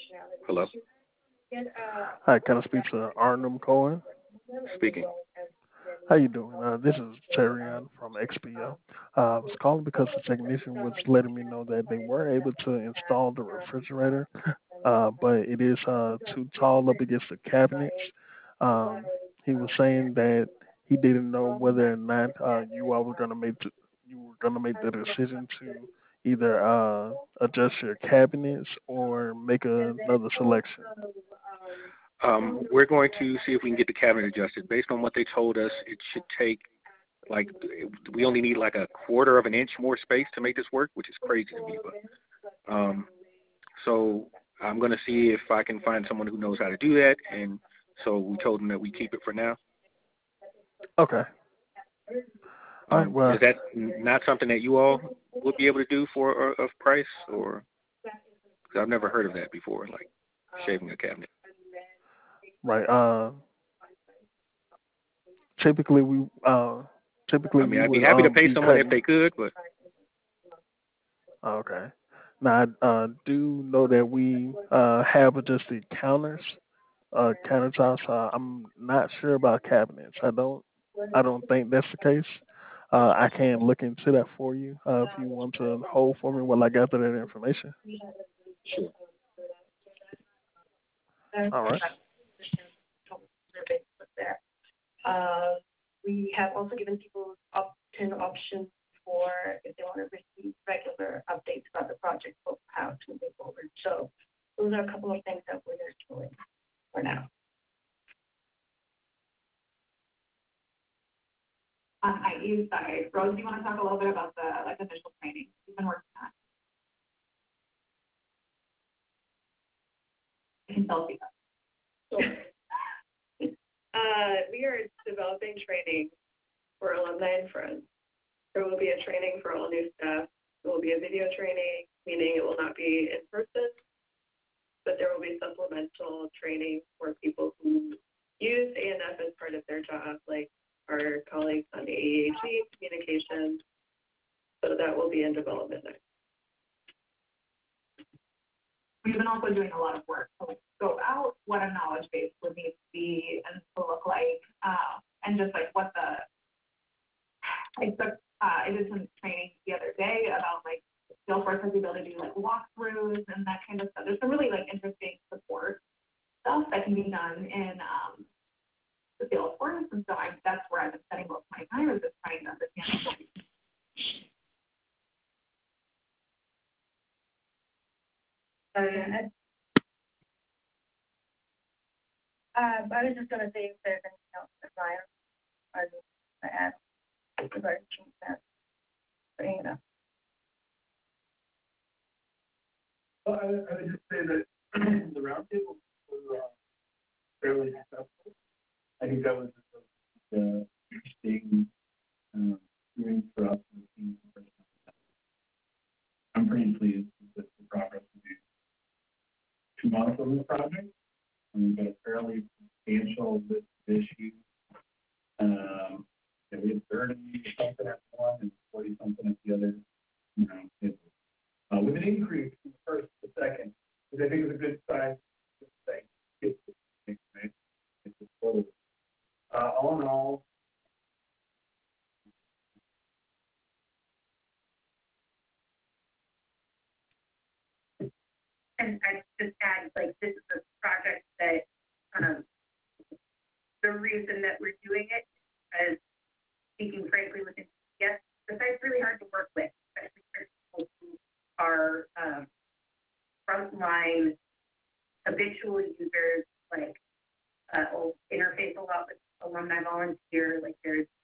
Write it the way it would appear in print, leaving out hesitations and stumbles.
Hello. Hi, can I speak to Arnhem Cohen? Speaking. How you doing? This is Cherion from XPO. I was calling because the technician was letting me know that they were able to install the refrigerator, but it is too tall up against the cabinets. Um, he was saying that he didn't know whether or not you all were going to make the decision to either adjust your cabinets or make another selection. We're going to see if we can get the cabinet adjusted. Based on what they told us, it should take like we only need like a quarter of an inch more space to make this work, which is crazy to me. But so I'm going to see if I can find someone who knows how to do that, and so we told them that we keep it for now. Okay. All right. Well, Is that not something that you all would be able to do for a price, or? Because I've never heard of that before, like shaving a cabinet. right. Typically we I typically mean, we I'd be would happy to pay be someone if cutting. they could, but Okay. Now I do know that we have adjusted countertops. I'm not sure about cabinets. I don't think that's the case. I can look into that for you if you want to hold for me while I gather that information. sure. All right. Sorry. Rose, do you want to talk a little bit about the initial training you've been working on? I can tell you We are developing training for alumni and friends. There will be a training for all new staff. There will be a video training, meaning it will not be in person, but there will be supplemental training for people who use ANF as part of their job, like our colleagues on AEHE, communications. So that will be in development next. we've been also doing a lot of work to scope out what a knowledge base would need to be and to look like, and just like what the I did some training the other day about like Salesforce has the ability to do like walkthroughs and that kind of stuff. There's some really like interesting support stuff that can be done in the Salesforce, and so that's where I've been spending most of my time is just trying to understand. I was just going to say if there's anything else that Ryan was going to add regarding that. Bringing it up. Well, I would just say that the roundtable was fairly successful. I think that was interesting experience for us as a team. I'm pretty pleased with the progress we made. 2 months on this project, and we've got a fairly substantial list of issues. We had 30 something at one and 40 something at the other. With an increase from the first to second, which I think is a good sign. It's right? It's a total. All in all, And I just add, like, this is a project that the reason that we're doing it is, speaking frankly with yes, the site's really hard to work with, especially for people who are frontline habitual users, like will interface a lot with alumni volunteer. Like there's